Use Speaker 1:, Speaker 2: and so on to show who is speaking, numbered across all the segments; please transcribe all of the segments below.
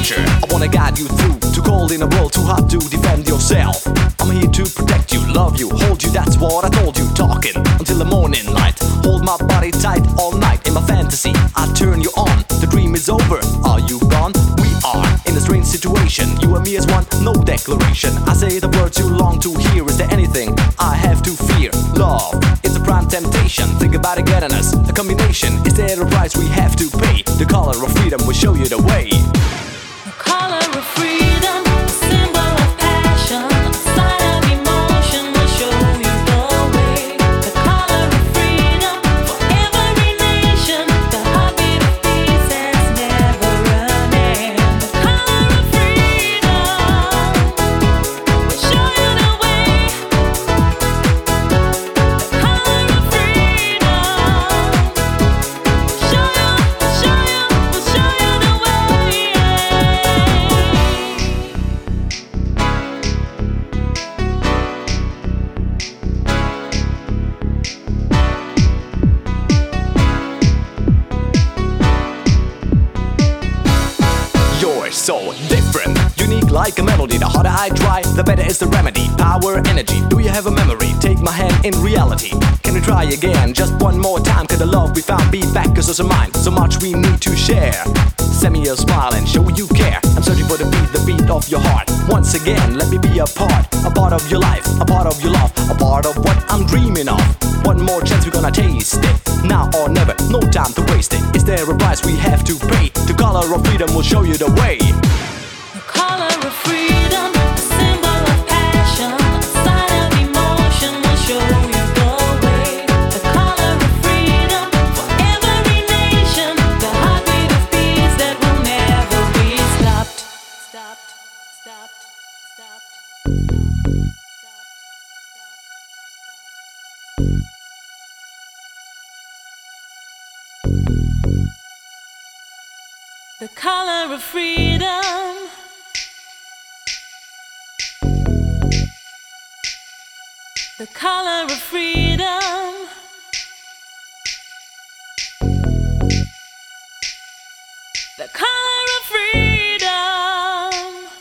Speaker 1: danger. I wanna guide you through, too cold in a world, too hot to defend yourself. I'm here to protect you, love you, hold you, that's what I told you. Talking until the morning light, hold my body tight all night. In my fantasy, I turn you on, the dream is over, are you gone? We are in a strange situation, you and me as one, no declaration. I say the words you long to hear, is there anything I have to fear? Love, it's a prime temptation, think about it getting us a combination. Is there a price we have to pay? The color of freedom will show you the way.
Speaker 2: The color of freedom, a symbol of passion, a sign of emotion will show you the way. The color of freedom for every nation, the heartbeat of peace has never run end. The color of freedom will show you the way. The color of freedom will show you the way.
Speaker 1: You're so different, unique like a melody. The harder I try, the better is the remedy. Power, energy, do you have a memory? Take my hand in reality. Can we try again, just one more time? Can the love we found be back, cause it's mine? So much we need to share. Send me a smile and show you care. I'm searching for the beat of your heart. Once again, let me be a part of your life, a part of your love, a part of what I'm dreaming of. One more chance, we're gonna taste it. Now or never, no time to waste it. Is there a price we have to pay? The color of freedom will show you the way.
Speaker 2: The color of freedom, a symbol of passion, a sign of emotion will show you the way. The color of freedom for every nation, the heartbeat of peace that will never be stopped. Stopped, stopped, stopped. The color of freedom. The color of freedom. The color of freedom.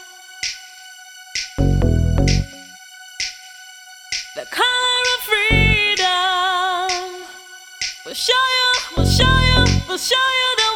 Speaker 2: The color of freedom. We'll show you the